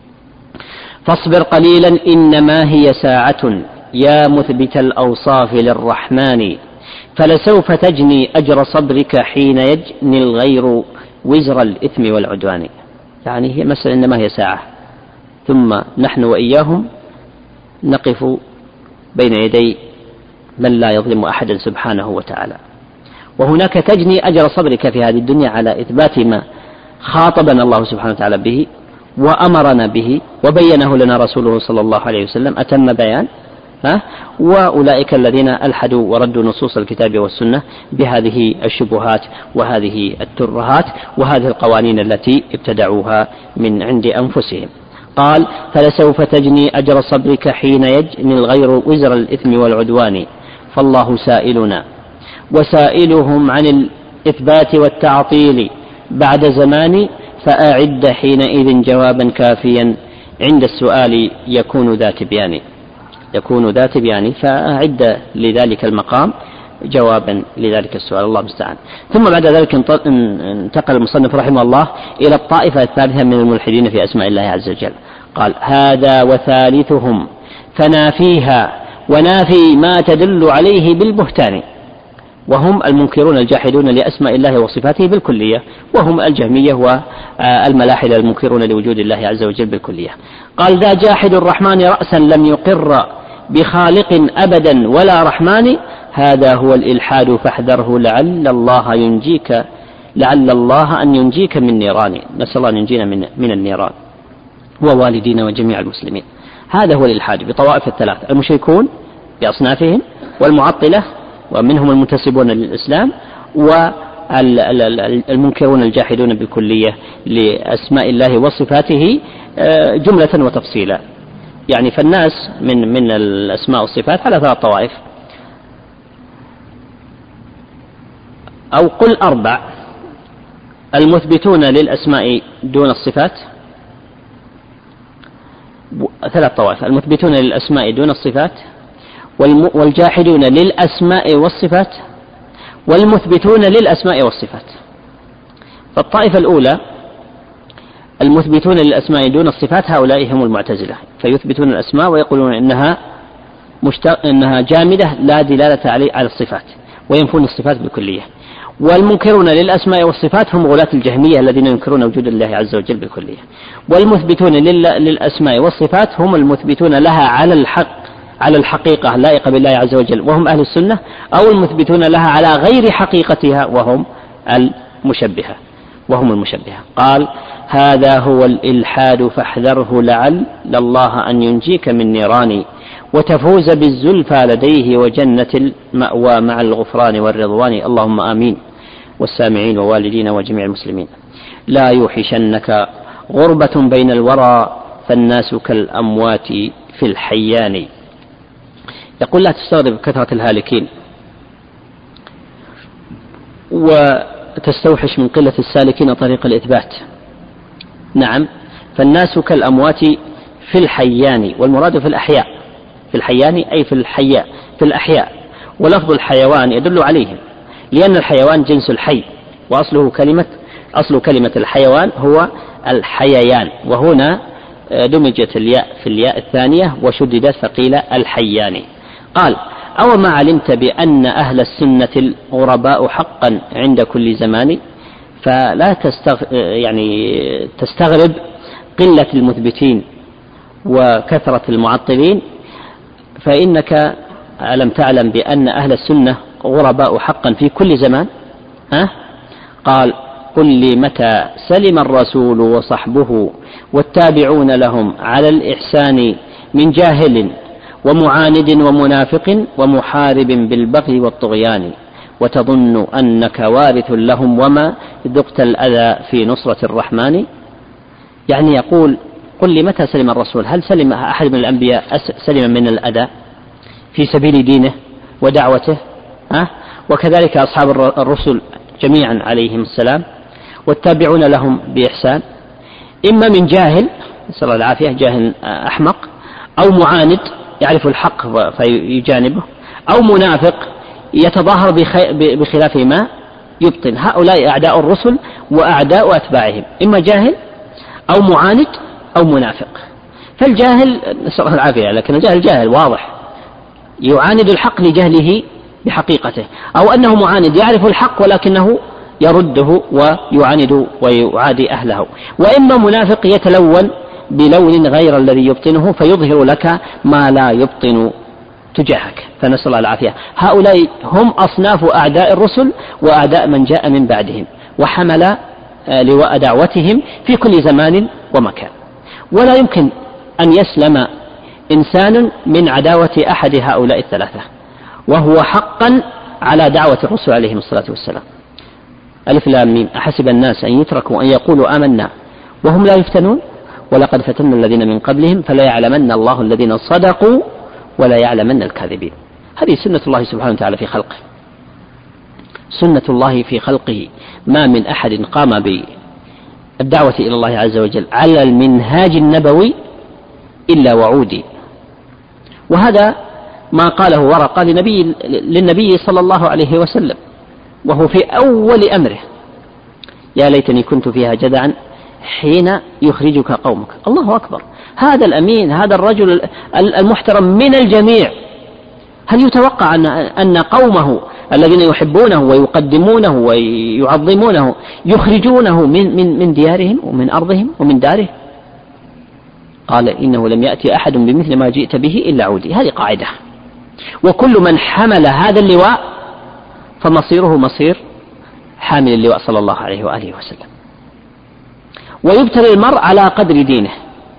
فاصبر قليلا إنما هي ساعة يا مثبت الأوصاف للرحمن، فلسوف تجني أجر صبرك حين يجني الغير وزر الإثم والعدوان. يعني هي مسألة إنما هي ساعة، ثم نحن وإياهم نقف بين يدي من لا يظلم أحدا سبحانه وتعالى. وهناك تجني أجر صبرك في هذه الدنيا على إثبات ما خاطبنا الله سبحانه وتعالى به وأمرنا به وبينه لنا رسوله صلى الله عليه وسلم أتم بيان، ها؟ وأولئك الذين ألحدوا وردوا نصوص الكتاب والسنة بهذه الشبهات وهذه الترهات وهذه القوانين التي ابتدعوها من عند أنفسهم. قال فلسوف تجني أجر صبرك حين يجني الغير وزر الإثم والعدوان، فالله سائلنا وسائلهم عن الإثبات والتعطيل بعد زمان، فأعد حينئذ جوابا كافيا عند السؤال يكون ذا تبيان، يكون ذا تبيان، فأعد لذلك المقام جوابا لذلك السؤال، الله المستعان. ثم بعد ذلك انتقل المصنف رحمه الله إلى الطائفة الثالثة من الملحدين في أسماء الله عز وجل. قال هذا وثالثهم فنافيها ونافي ما تدل عليه بالبهتان، وهم المنكرون الجاحدون لأسماء الله وصفاته بالكلية، وهم الجهمية والملاحدة المنكرون لوجود الله عز وجل بالكلية. قال ذا جاحد الرحمن رأسا لم يقر بخالق أبدا ولا رحمن، هذا هو الإلحاد فاحذره لعل الله ينجيك لعل الله أن ينجيك من نيران، نسأل الله أن ينجينا من, من النيران ووالدينا وجميع المسلمين. هذا هو الإلحاد بطوائف الثلاث، المشركون بأصنافهم، والمعطلة ومنهم المنتسبون للإسلام، المنكرون الجاحدون بكلية لأسماء الله وصفاته جملة وتفصيلا. يعني فالناس من من الأسماء والصفات على ثلاث طوائف، أو قل أربع: المثبتون للأسماء دون الصفات، ثلاث طوائف: المثبتون للأسماء دون الصفات، والجاحدون للأسماء والصفات، والمثبتون للأسماء والصفات. فالطائفة الأولى المثبتون للأسماء دون الصفات، هؤلاء هم المعتزلة، فيثبتون الأسماء ويقولون إنها إنها جامدة لا دلالة عليه على الصفات، وينفون الصفات بالكلية. والمنكرون للأسماء والصفات هم غلاة الجهمية الذين ينكرون وجود الله عز وجل بالكلية. والمثبتون للأسماء والصفات هم المثبتون لها على الحق على الحقيقة اللائقة بالله عز وجل وهم أهل السنة، أو المثبتون لها على غير حقيقتها وهم المشبهة وهم المشبهة. قال: هذا هو الإلحاد فاحذره لعل الله أن ينجيك من نيران وتفوز بالزلفى لديه وجنة المأوى مع الغفران والرضوان. اللهم آمين. والسامعين ووالدين وجميع المسلمين. لا يوحشنك غربة بين الورى فالناس كالأموات في الحيان. يقول: لا تستغرب كثرة الهالكين وتستوحش من قلة السالكين طريق الإثبات. نعم، فالناس كالأموات في الحيان، والمراد في الأحياء، في الحيان أي في الحياء في الأحياء، ولفظ الحيوان يدل عليهم، لأن الحيوان جنس الحي، وأصله كلمة أصل كلمة الحيوان هو الحييان، وهنا دمجت الياء في الياء الثانية وشددت فقيل الحيان. قال: أو ما علمت بأن أهل السنة الغرباء حقا عند كل زمان، فلا تستغ... يعني تستغرب قلة المثبتين وكثرة المعطلين، فإنك ألم تعلم بأن أهل السنة غرباء حقا في كل زمان؟ ها؟ قال: قل لي متى سلم الرسول وصحبه والتابعون لهم على الإحسان من جاهل ومعاند ومنافق ومحارب بالبغي والطغيان، وتظن أنك وارث لهم وما ذقت الأذى في نصرة الرحمن. يعني يقول: قل لي متى سلم الرسول؟ هل سلم أحد من الأنبياء سلم من الأذى في سبيل دينه ودعوته؟ ها؟ وكذلك أصحاب الرسل جميعا عليهم السلام، والتابعون لهم بإحسان، إما من جاهل نسأل الله العافية، جاهل أحمق، أو معاند يعرف الحق فيجانبه، أو منافق يتظاهر بخلاف ما يبطن. هؤلاء أعداء الرسل وأعداء أتباعهم، إما جاهل أو معاند أو منافق. فالجاهل نسأل الله العافية، لكن الجاهل جاهل واضح يعاند الحق لجهله بحقيقته، أو أنه معاند يعرف الحق ولكنه يرده ويعاند ويعادي أهله، وإما منافق يتلون بلون غير الذي يبطنه فيظهر لك ما لا يبطن تجاهك، فنسأل الله العافية. هؤلاء هم أصناف أعداء الرسل وأعداء من جاء من بعدهم، وحمل لواء دعوتهم في كل زمان ومكان. ولا يمكن أن يسلم إنسان من عداوة أحد هؤلاء الثلاثة، وهو حقا على دعوة الرسل عليهم الصلاة والسلام. ألف لام ميم: أحسب الناس أن يتركوا أن يقولوا آمنا وهم لا يفتنون ولقد فتنا الذين من قبلهم فلا يعلمن الله الذين صدقوا ولا يعلمن الكاذبين. هذه سنة الله سبحانه وتعالى في خلقه، سنة الله في خلقه. ما من أحد قام بالدعوة إلى الله عز وجل على المنهاج النبوي إلا وعودي. وهذا ما قاله ورقة لنبي للنبي صلى الله عليه وسلم وهو في أول أمره: يا ليتني كنت فيها جدعا حين يخرجك قومك. الله أكبر، هذا الأمين، هذا الرجل المحترم من الجميع، هل يتوقع أن أن قومه الذين يحبونه ويقدمونه ويعظمونه يخرجونه من من من ديارهم ومن أرضهم ومن داره؟ قال: إنه لم يأتي أحد بمثل ما جئت به إلا عودي. هذه قاعدة، وكل من حمل هذا اللواء فمصيره مصير حامل اللواء صلى الله عليه وآله وسلم. ويبتلى المرء على قدر دينه،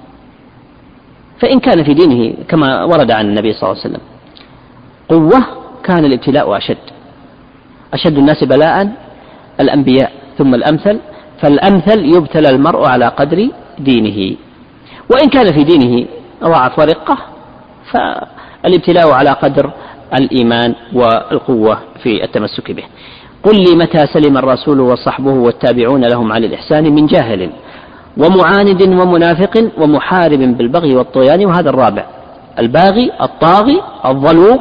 فإن كان في دينه كما ورد عن النبي صلى الله عليه وسلم قوة كان الابتلاء أشد أشد الناس بلاء الأنبياء ثم الأمثل، فالأمثل يبتلى المرء على قدر دينه، وإن كان في دينه ضعف ورقة فالابتلاء على قدر الإيمان والقوة في التمسك به. قل لي متى سلم الرسول وصحبه والتابعون لهم على الإحسان من جاهل ومعاند ومنافق ومحارب بالبغي والطغيان. وهذا الرابع، الباغي الطاغي الظلوم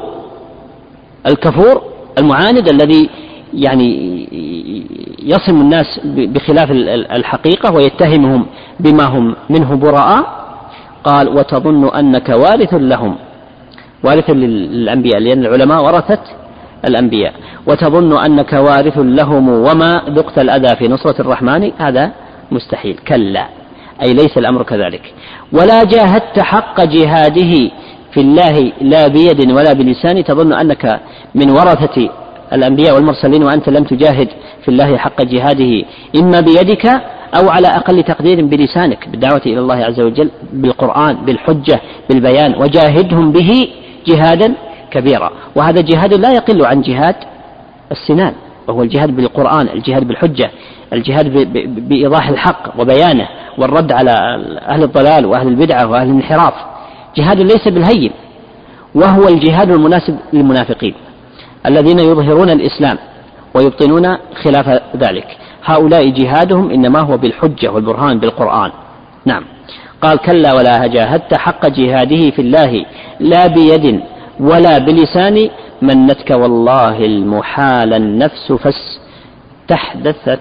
الكفور المعاند الذي يعني يصم الناس بخلاف الحقيقة ويتهمهم بما هم منه براء. قال وتظن أنك وارث لهم، وارث للأنبياء لأن العلماء ورثت الأنبياء، وتظن أنك وارث لهم وما ذقت الأذى في نصرة الرحمن، هذا مستحيل. كلا، أي ليس الأمر كذلك. ولا جاهدت حق جهاده في الله لا بيد ولا بلسان، تظن أنك من ورثة الأنبياء والمرسلين وأنت لم تجاهد في الله حق جهاده، إما بيدك أو على أقل تقدير بلسانك بالدعوة إلى الله عز وجل بالقرآن بالحجة بالبيان، وجاهدهم به جهادا كبيرا. وهذا جهاد لا يقل عن جهاد السنان، وهو الجهاد بالقرآن، الجهاد بالحجة، الجهاد بإيضاح الحق وبيانه والرد على أهل الضلال وأهل البدعة وأهل الانحراف، جهاد ليس بالهين، وهو الجهاد المناسب للمنافقين الذين يظهرون الإسلام ويبطنون خلاف ذلك. هؤلاء جهادهم إنما هو بالحجة والبرهان بالقرآن. نعم. قال كلا ولا جاهدت حق جهاده في الله لا بيد ولا بلسان، منتك والله المحال النفس فاستحدثت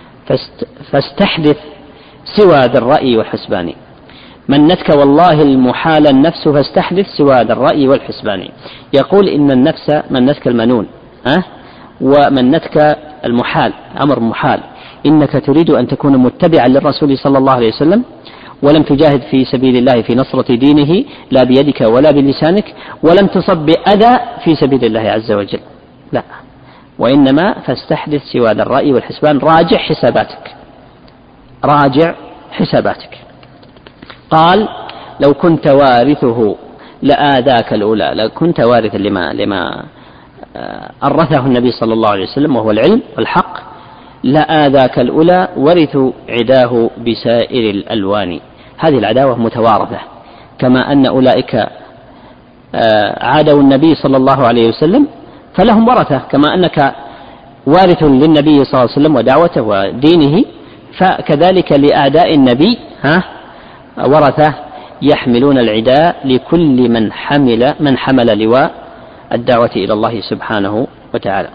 فاستحدث سوى ذا الرأي والحسبان. منتك والله المحال النفس فاستحدث سوى ذا الرأي والحسبان. يقول إن النفس منتك المنون أه؟ ومنتك المحال أمر محال، إنك تريد أن تكون متبعا للرسول صلى الله عليه وسلم ولم تجاهد في سبيل الله في نصرة دينه لا بيدك ولا بلسانك، ولم تصب بأذى في سبيل الله عز وجل، لا، وإنما فاستحدث سوى ذا الرأي والحسبان. راجع حساباتك، راجع حساباتك. قال لو كنت وارثه لآذاك الأولى، لو كنت وارثا لما لما أرثه النبي صلى الله عليه وسلم وهو العلم والحق، لآذاك الأولى ورثوا عداه بسائر الألوان. هذه العداوة متوارثة، كما أن أولئك عادوا النبي صلى الله عليه وسلم فلهم ورثة، كما أنك وارث للنبي صلى الله عليه وسلم ودعوته ودينه، فكذلك لأعداء النبي ها ورثة يحملون العداء لكل من حمل من حمل لواء الدعوة إلى الله سبحانه وتعالى.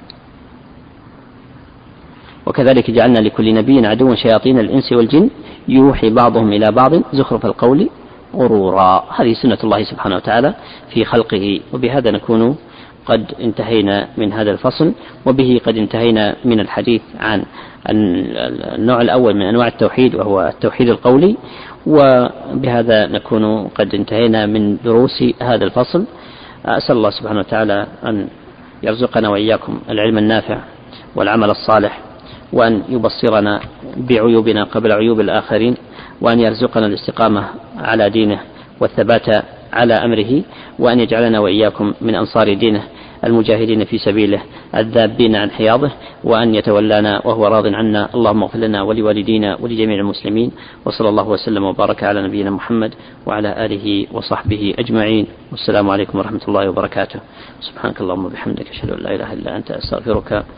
وكذلك جعلنا لكل نبي عدوا شياطين الإنس والجن يوحي بعضهم إلى بعض زخرف القول غرورا. هذه سنة الله سبحانه وتعالى في خلقه. وبهذا نكون قد انتهينا من هذا الفصل، وبه قد انتهينا من الحديث عن النوع الأول من أنواع التوحيد وهو التوحيد القولي، وبهذا نكون قد انتهينا من دروس هذا الفصل. أسأل الله سبحانه وتعالى أن يرزقنا وإياكم العلم النافع والعمل الصالح، وأن يبصرنا بعيوبنا قبل عيوب الآخرين، وأن يرزقنا الاستقامة على دينه والثبات على أمره، وأن يجعلنا وإياكم من أنصار دينه المجاهدين في سبيله الذابين عن حياضه، وأن يتولانا وهو راض عنا. اللهم اغفر لنا ولوالدينا ولجميع المسلمين، وصلى الله وسلم وبارك على نبينا محمد وعلى آله وصحبه أجمعين، والسلام عليكم ورحمة الله وبركاته. سبحانك اللهم وبحمدك، أشهد أن لا إله إلا أنت، أستغفرك.